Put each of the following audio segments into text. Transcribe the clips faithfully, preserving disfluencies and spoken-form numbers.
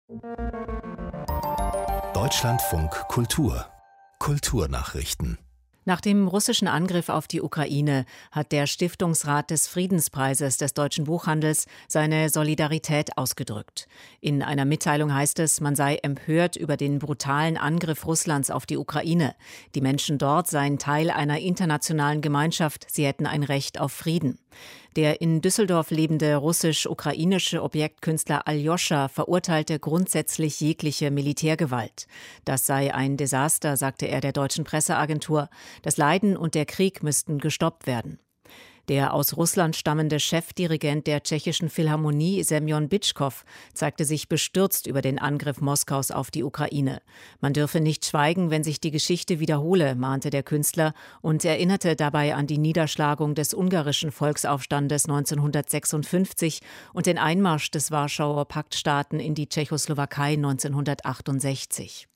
Deutschlandfunk Kultur Kulturnachrichten. Nach dem russischen Angriff auf die Ukraine hat der Stiftungsrat des Friedenspreises des deutschen Buchhandels seine Solidarität ausgedrückt. In einer Mitteilung heißt es, man sei empört über den brutalen Angriff Russlands auf die Ukraine. Die Menschen dort seien Teil einer internationalen Gemeinschaft, sie hätten ein Recht auf Frieden. Der in Düsseldorf lebende russisch-ukrainische Objektkünstler Aljoscha verurteilte grundsätzlich jegliche Militärgewalt. Das sei ein Desaster, sagte er der deutschen Presseagentur. Das Leiden und der Krieg müssten gestoppt werden. Der aus Russland stammende Chefdirigent der tschechischen Philharmonie, Semjon Bitschkov, zeigte sich bestürzt über den Angriff Moskaus auf die Ukraine. Man dürfe nicht schweigen, wenn sich die Geschichte wiederhole, mahnte der Künstler und erinnerte dabei an die Niederschlagung des ungarischen Volksaufstandes neunzehnhundertsechsundfünfzig und den Einmarsch des Warschauer Paktstaaten in die Tschechoslowakei neunzehnhundertachtundsechzig.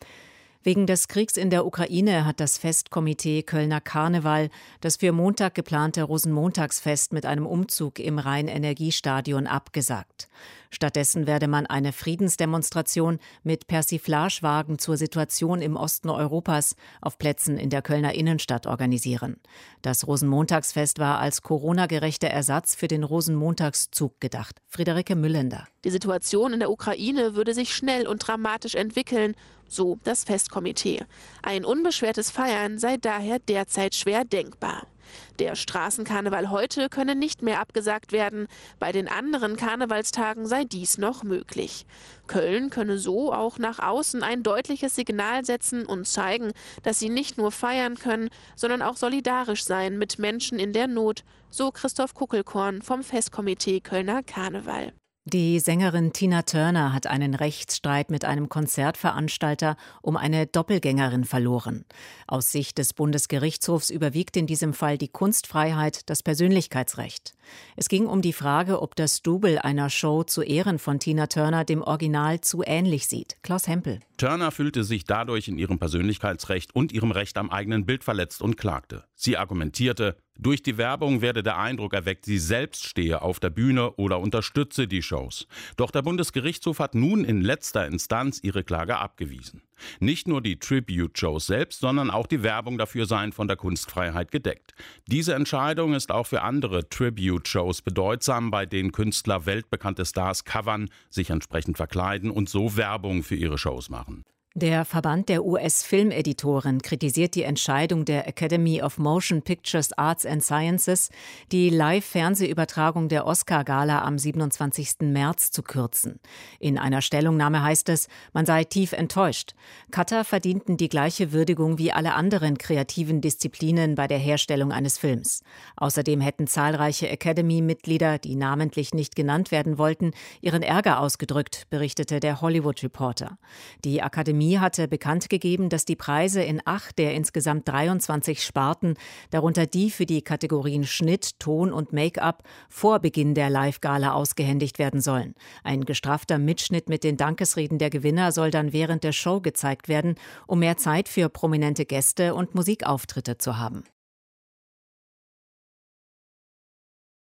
Wegen des Kriegs in der Ukraine hat das Festkomitee Kölner Karneval das für Montag geplante Rosenmontagsfest mit einem Umzug im Rhein-Energiestadion abgesagt. Stattdessen werde man eine Friedensdemonstration mit Persiflagewagen zur Situation im Osten Europas auf Plätzen in der Kölner Innenstadt organisieren. Das Rosenmontagsfest war als Corona-gerechter Ersatz für den Rosenmontagszug gedacht. Friederike Müllender. Die Situation in der Ukraine würde sich schnell und dramatisch entwickeln, so das Festkomitee. Ein unbeschwertes Feiern sei daher derzeit schwer denkbar. Der Straßenkarneval heute könne nicht mehr abgesagt werden. Bei den anderen Karnevalstagen sei dies noch möglich. Köln könne so auch nach außen ein deutliches Signal setzen und zeigen, dass sie nicht nur feiern können, sondern auch solidarisch sein mit Menschen in der Not, so Christoph Kuckelkorn vom Festkomitee Kölner Karneval. Die Sängerin Tina Turner hat einen Rechtsstreit mit einem Konzertveranstalter um eine Doppelgängerin verloren. Aus Sicht des Bundesgerichtshofs überwiegt in diesem Fall die Kunstfreiheit, das Persönlichkeitsrecht. Es ging um die Frage, ob das Double einer Show zu Ehren von Tina Turner dem Original zu ähnlich sieht. Klaus Hempel. Turner fühlte sich dadurch in ihrem Persönlichkeitsrecht und ihrem Recht am eigenen Bild verletzt und klagte. Sie argumentierte, durch die Werbung werde der Eindruck erweckt, sie selbst stehe auf der Bühne oder unterstütze die Shows. Doch der Bundesgerichtshof hat nun in letzter Instanz ihre Klage abgewiesen. Nicht nur die Tribute-Shows selbst, sondern auch die Werbung dafür seien von der Kunstfreiheit gedeckt. Diese Entscheidung ist auch für andere Tribute-Shows bedeutsam, bei denen Künstler weltbekannte Stars covern, sich entsprechend verkleiden und so Werbung für ihre Shows machen. Der Verband der U S-Filmeditoren kritisiert die Entscheidung der Academy of Motion Pictures Arts and Sciences, die Live-Fernsehübertragung der Oscar-Gala am siebenundzwanzigsten März zu kürzen. In einer Stellungnahme heißt es, man sei tief enttäuscht. Cutter verdienten die gleiche Würdigung wie alle anderen kreativen Disziplinen bei der Herstellung eines Films. Außerdem hätten zahlreiche Academy-Mitglieder, die namentlich nicht genannt werden wollten, ihren Ärger ausgedrückt, berichtete der Hollywood Reporter. Die Akademie hatte bekannt gegeben, dass die Preise in acht der insgesamt dreiundzwanzig Sparten, darunter die für die Kategorien Schnitt, Ton und Make-up, vor Beginn der Live-Gala ausgehändigt werden sollen. Ein gestraffter Mitschnitt mit den Dankesreden der Gewinner soll dann während der Show gezeigt werden, um mehr Zeit für prominente Gäste und Musikauftritte zu haben.